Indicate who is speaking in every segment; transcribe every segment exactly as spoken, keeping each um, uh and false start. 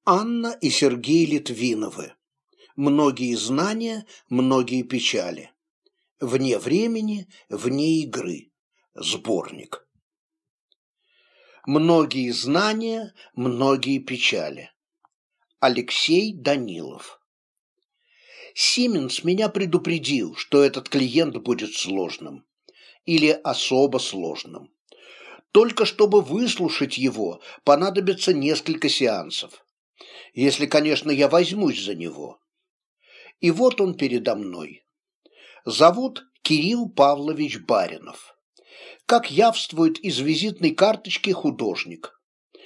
Speaker 1: Анна и Сергей Литвиновы. Многие знания, многие печали. Вне времени, вне игры. Сборник. Многие знания, многие печали. Алексей Данилов. Сименс меня предупредил, что этот клиент будет сложным. Или особо сложным. Только чтобы выслушать его, понадобится несколько сеансов. Если, конечно, я возьмусь за него. И вот он передо мной. Зовут Кирилл Павлович Баринов. Как явствует из визитной карточки, художник.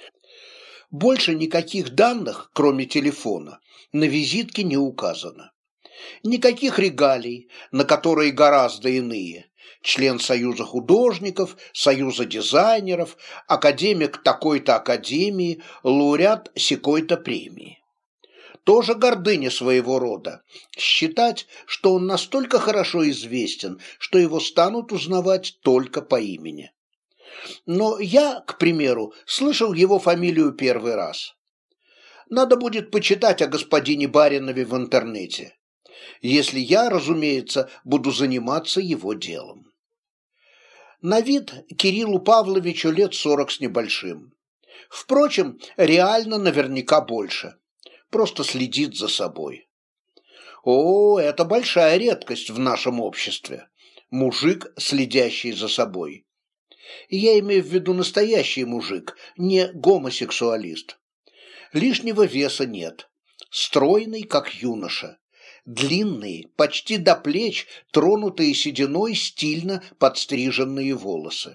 Speaker 1: Больше никаких данных, кроме телефона, на визитке не указано. Никаких регалий, на которые гораздо иные. Член Союза художников, Союза дизайнеров, академик такой-то академии, лауреат сякой-то премии. Тоже гордыня своего рода. Считать, что он настолько хорошо известен, что его станут узнавать только по имени. Но я, к примеру, слышал его фамилию первый раз. Надо будет почитать о господине Баринове в интернете. Если я, разумеется, буду заниматься его делом. На вид Кириллу Павловичу лет сорок с небольшим. Впрочем, реально наверняка больше. Просто следит за собой. О, это большая редкость в нашем обществе. Мужик, следящий за собой. И я имею в виду настоящий мужик, не гомосексуалист. Лишнего веса нет. Стройный, как юноша. Длинные, почти до плеч, тронутые сединой, стильно подстриженные волосы.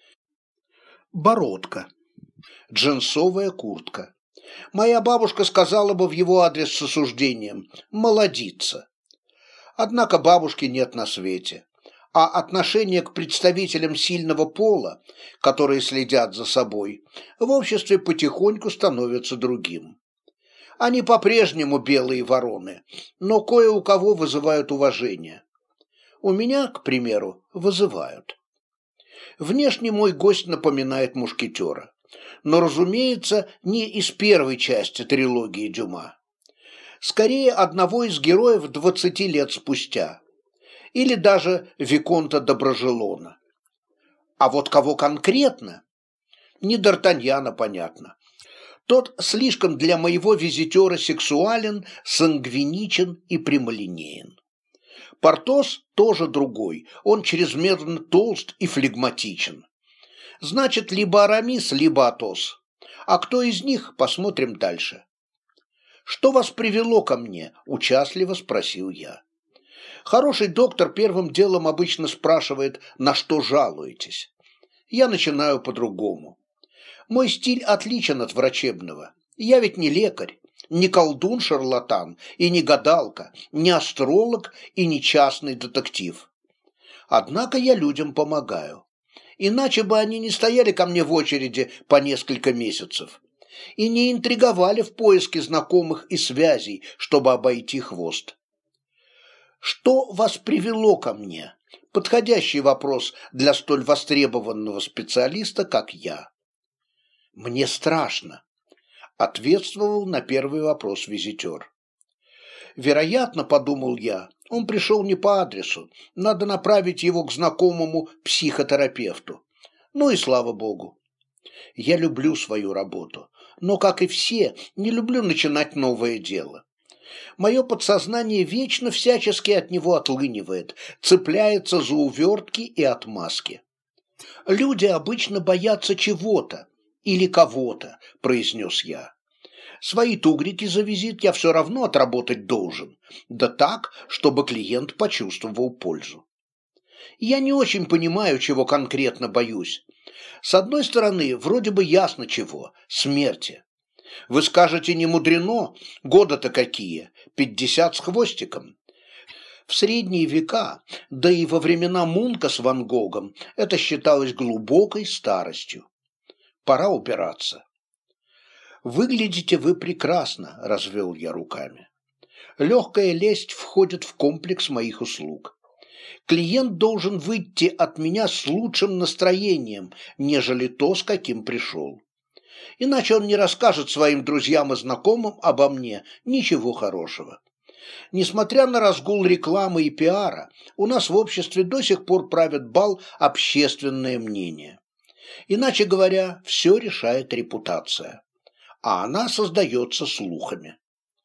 Speaker 1: Бородка. Джинсовая куртка. Моя бабушка сказала бы в его адрес с осуждением «молодица». Однако бабушки нет на свете, а отношение к представителям сильного пола, которые следят за собой, в обществе потихоньку становится другим. Они по-прежнему белые вороны, но кое у кого вызывают уважение. У меня, к примеру, вызывают. Внешне мой гость напоминает мушкетера, но, разумеется, не из первой части трилогии Дюма. Скорее, одного из героев двадцати лет спустя, или даже Виконта Доброжелона. А вот кого конкретно? Не Д'Артаньяна, понятно. Тот слишком для моего визитера сексуален, сангвиничен и прямолинеен. Портос тоже другой, он чрезмерно толст и флегматичен. Значит, либо Арамис, либо Атос. А кто из них, посмотрим дальше. «Что вас привело ко мне?» – участливо спросил я. Хороший доктор первым делом обычно спрашивает, на что жалуетесь. Я начинаю по-другому. Мой стиль отличен от врачебного. Я ведь не лекарь, не колдун-шарлатан и не гадалка, не астролог и не частный детектив. Однако я людям помогаю. Иначе бы они не стояли ко мне в очереди по несколько месяцев и не интриговали в поиске знакомых и связей, чтобы обойти хвост. Что вас привело ко мне? Подходящий вопрос для столь востребованного специалиста, как я. «Мне страшно», – ответствовал на первый вопрос визитер. Вероятно, подумал я, он пришел не по адресу, надо направить его к знакомому психотерапевту. Ну и слава богу. Я люблю свою работу, но, как и все, не люблю начинать новое дело. Мое подсознание вечно всячески от него отлынивает, цепляется за увертки и отмазки. Люди обычно боятся чего-то или кого-то, произнес я. Свои тугрики за визит я все равно отработать должен, да так, чтобы клиент почувствовал пользу. Я не очень понимаю, чего конкретно боюсь. С одной стороны, вроде бы ясно чего – смерти. Вы скажете, не мудрено, года-то какие, пятьдесят с хвостиком. В средние века, да и во времена Мунка с Ван Гогом, это считалось глубокой старостью. Пора убираться. «Выглядите вы прекрасно», – развел я руками. «Легкая лесть входит в комплекс моих услуг. Клиент должен выйти от меня с лучшим настроением, нежели то, с каким пришел. Иначе он не расскажет своим друзьям и знакомым обо мне ничего хорошего. Несмотря на разгул рекламы и пиара, у нас в обществе до сих пор правит бал общественное мнение. Иначе говоря, все решает репутация, а она создается слухами.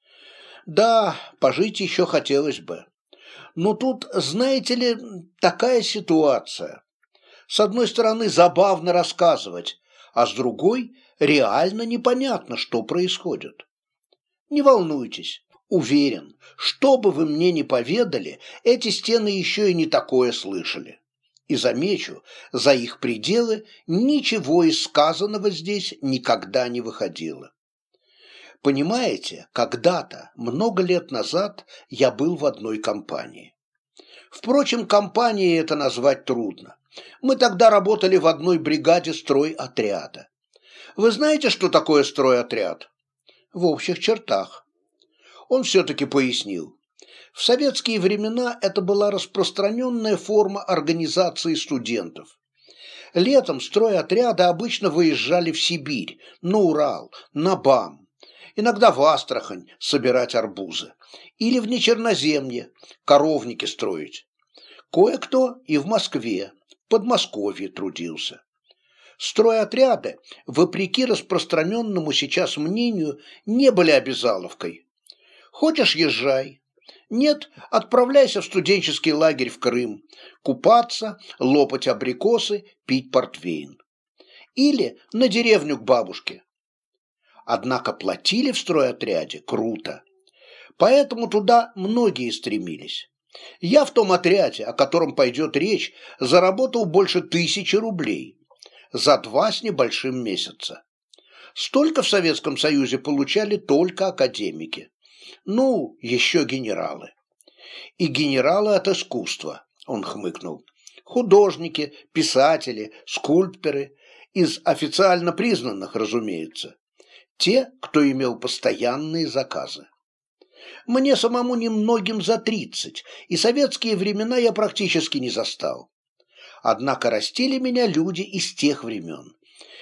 Speaker 1: Да, пожить еще хотелось бы. Но тут, знаете ли, такая ситуация. С одной стороны, забавно рассказывать, а с другой, реально непонятно, что происходит. Не волнуйтесь, уверен, что бы вы мне ни поведали, эти стены еще и не такое слышали. И замечу, за их пределы ничего из сказанного здесь никогда не выходило. Понимаете, когда-то, много лет назад, я был в одной компании. Впрочем, компанией это назвать трудно. Мы тогда работали в одной бригаде стройотряда. Вы знаете, что такое стройотряд? В общих чертах. Он все-таки пояснил. В советские времена это была распространенная форма организации студентов. Летом стройотряды обычно выезжали в Сибирь, на Урал, на БАМ, иногда в Астрахань собирать арбузы, или в Нечерноземье, коровники строить. Кое-кто и в Москве, Подмосковье трудился. Стройотряды, вопреки распространенному сейчас мнению, не были обязаловкой. Хочешь – езжай. Нет, отправляйся в студенческий лагерь в Крым, купаться, лопать абрикосы, пить портвейн. Или на деревню к бабушке. Однако платили в стройотряде круто. Поэтому туда многие стремились. Я в том отряде, о котором пойдет речь, заработал больше тысячи рублей. За два с небольшим месяца. Столько в Советском Союзе получали только академики. Ну, еще генералы. И генералы от искусства, он хмыкнул. Художники, писатели, скульпторы, из официально признанных, разумеется. Те, кто имел постоянные заказы. Мне самому немногим за тридцать, и советские времена я практически не застал. Однако растили меня люди из тех времен.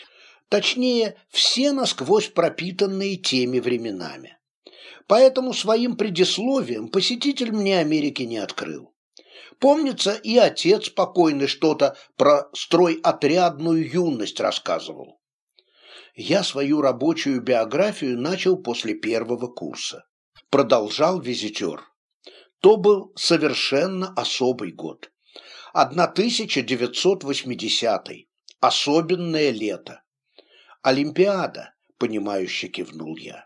Speaker 1: Точнее, все насквозь пропитанные теми временами. Поэтому своим предисловием посетитель мне Америки не открыл. Помнится, и отец покойный что-то про стройотрядную юность рассказывал. Я свою рабочую биографию начал после первого курса. Продолжал визитер. То был совершенно особый год. тысяча девятьсот восьмидесятый. Особенное лето. Олимпиада, понимающе кивнул я.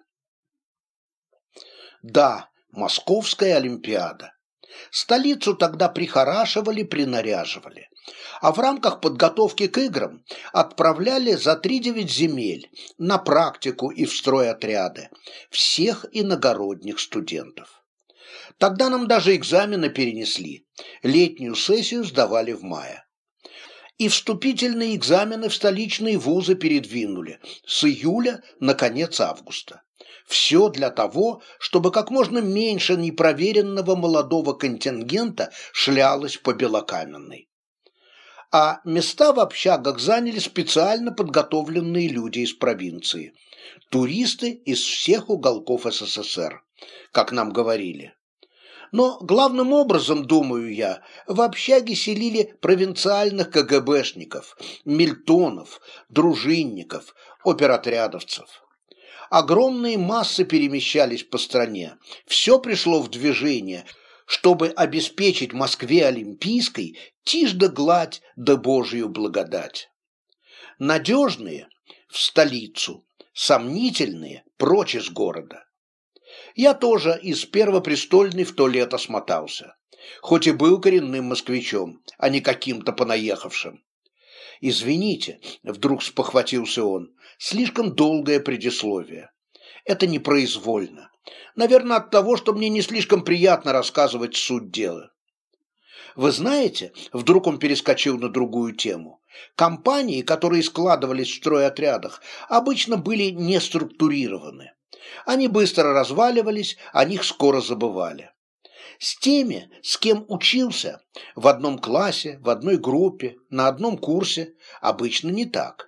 Speaker 1: Да, Московская Олимпиада. Столицу тогда прихорашивали, принаряживали. А в рамках подготовки к играм отправляли за тридевять земель на практику и в стройотряды всех иногородних студентов. Тогда нам даже экзамены перенесли. Летнюю сессию сдавали в мае. И вступительные экзамены в столичные вузы передвинули с июля на конец августа. Все для того, чтобы как можно меньше непроверенного молодого контингента шлялось по Белокаменной. А места в общагах заняли специально подготовленные люди из провинции. Туристы из всех уголков СССР, как нам говорили. Но главным образом, думаю я, в общаге селили провинциальных КГБшников, мильтонов, дружинников, оперотрядовцев. Огромные массы перемещались по стране, все пришло в движение, чтобы обеспечить Москве Олимпийской тишь да гладь да Божию благодать. Надежные – в столицу, сомнительные – прочь из города. Я тоже из Первопрестольной в то лето смотался, хоть и был коренным москвичом, а не каким-то понаехавшим. «Извините», — вдруг спохватился он, — «слишком долгое предисловие. Это непроизвольно. Наверное, от того, что мне не слишком приятно рассказывать суть дела». «Вы знаете», — вдруг он перескочил на другую тему, «компании, которые складывались в стройотрядах, обычно были не структурированы. Они быстро разваливались, о них скоро забывали. С теми, с кем учился, в одном классе, в одной группе, на одном курсе, обычно не так.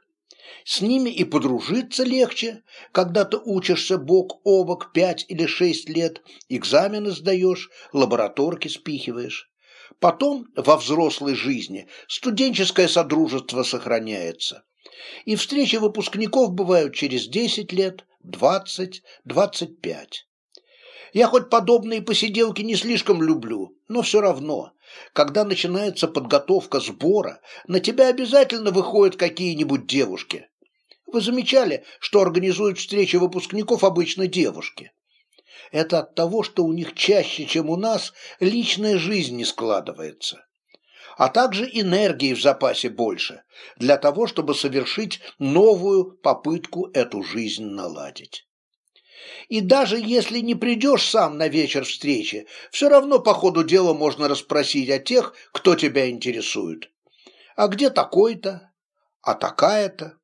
Speaker 1: С ними и подружиться легче, когда ты учишься бок о бок пять или шесть лет, экзамены сдаешь, лабораторки спихиваешь. Потом во взрослой жизни студенческое содружество сохраняется. И встречи выпускников бывают через десять лет, двадцать, двадцать пять. Я хоть подобные посиделки не слишком люблю, но все равно, когда начинается подготовка сбора, на тебя обязательно выходят какие-нибудь девушки. Вы замечали, что организуют встречи выпускников обычно девушки? Это от того, что у них чаще, чем у нас, личная жизнь не складывается. А также энергии в запасе больше, для того, чтобы совершить новую попытку эту жизнь наладить. И даже если не придешь сам на вечер встречи, все равно по ходу дела можно расспросить о тех, кто тебя интересует. А где такой-то? А такая-то?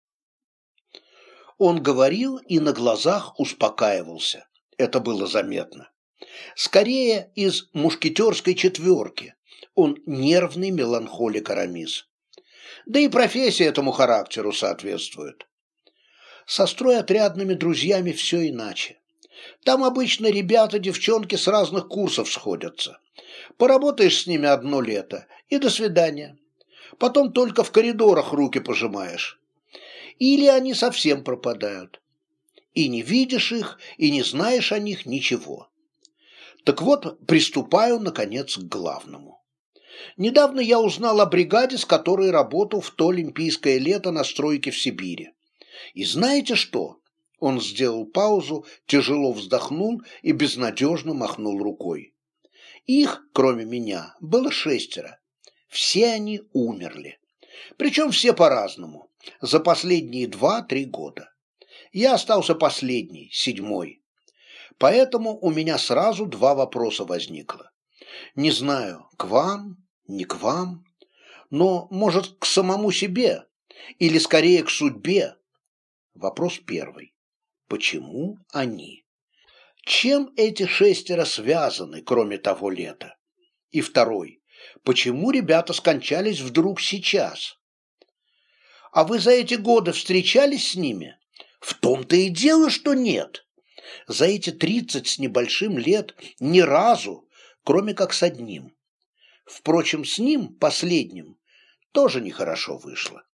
Speaker 1: Он говорил и на глазах успокаивался. Это было заметно. Скорее из мушкетерской четверки. Он нервный меланхолик Арамис. Да и профессия этому характеру соответствует. Со стройотрядными друзьями все иначе. Там обычно ребята, девчонки с разных курсов сходятся. Поработаешь с ними одно лето и до свидания. Потом только в коридорах руки пожимаешь. Или они совсем пропадают. И не видишь их, и не знаешь о них ничего. Так вот, приступаю, наконец, к главному. Недавно я узнал о бригаде, с которой работал в то олимпийское лето на стройке в Сибири. И знаете что? Он сделал паузу, тяжело вздохнул и безнадежно махнул рукой. Их, кроме меня, было шестеро. Все они умерли. Причем все по-разному. За последние два-три года. Я остался последний, седьмой. Поэтому у меня сразу два вопроса возникло. Не знаю, к вам, не к вам, но, может, к самому себе, или скорее к судьбе. Вопрос первый. Почему они? Чем эти шестеро связаны, кроме того лета? И второй. Почему ребята скончались вдруг сейчас? А вы за эти годы встречались с ними? В том-то и дело, что нет. За эти тридцать с небольшим лет ни разу, кроме как с одним. Впрочем, с ним, последним, тоже нехорошо вышло.